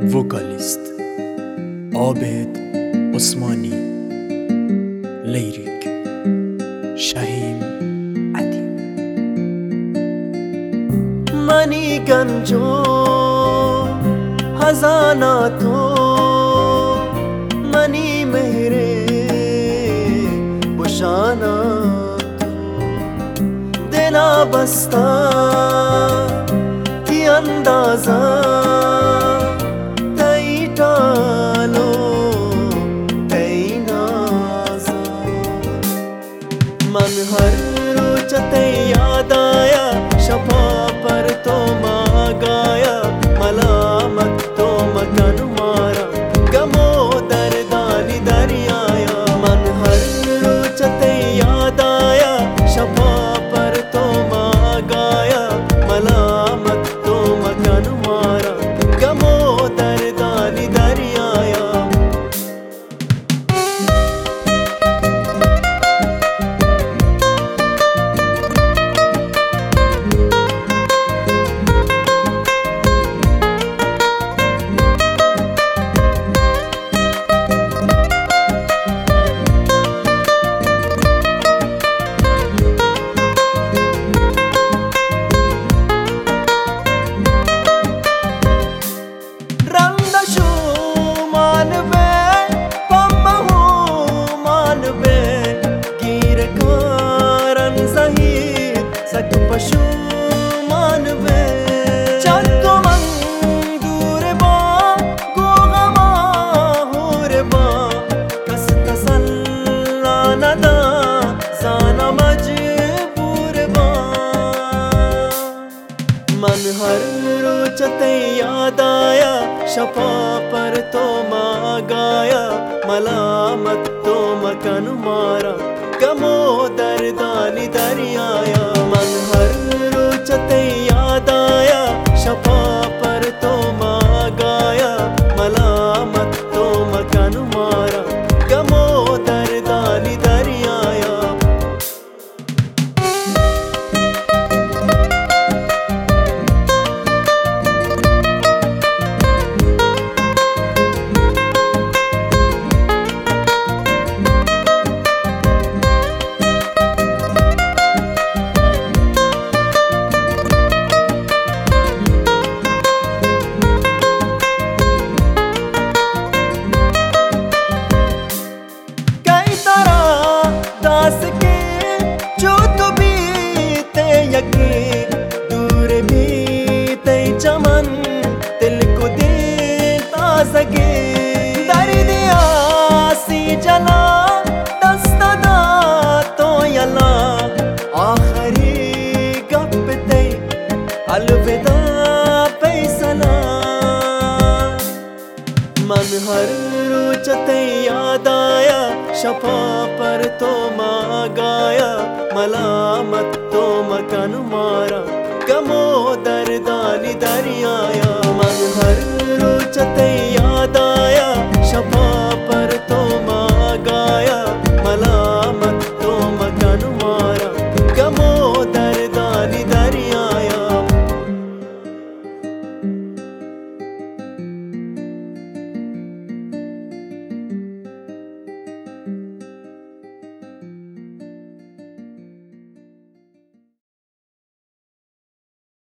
ووكاليست عابد عثماني. ليريك شاهين عتيب. Money गंजो खजाना तो money मेरे बुशाना तो दिला बस्ता की अंदाजा तई टालो तई नाजा मन हर रोज ते याद आया शफा पर तो माँ गाया मलामत तो मगन मारा गमो दर्दानी दरियाया मन हर रोज ते याद आया शफा पर तो माँ गाया मलामत तो मगन मारा गमो दर्दानी दरियाया पशु मानवे चक्को मंगूर बा गोगमा होरे बा कस तसल्ला नदा जाना मजबूर बा मन हर रोज ते याद आया शफा पर तो माँ गाया मलामत तो मकन मारा गमो दर्दानी दरियाया मन हर रोज ते याद आया शफा पर तो माँ गाया मलामत तो मकन मारा गमो दर्दानी दरियाया दूर भी ते चमन दिल को देता सके दर्द आसी जला दस्तदा तो यला आखरी गप ते अलविदा फैसला मन हर रोज ते याद आया शफा पर तो माँ गाया मलामत तो मकन मारा गमो दर्दानी दरियाया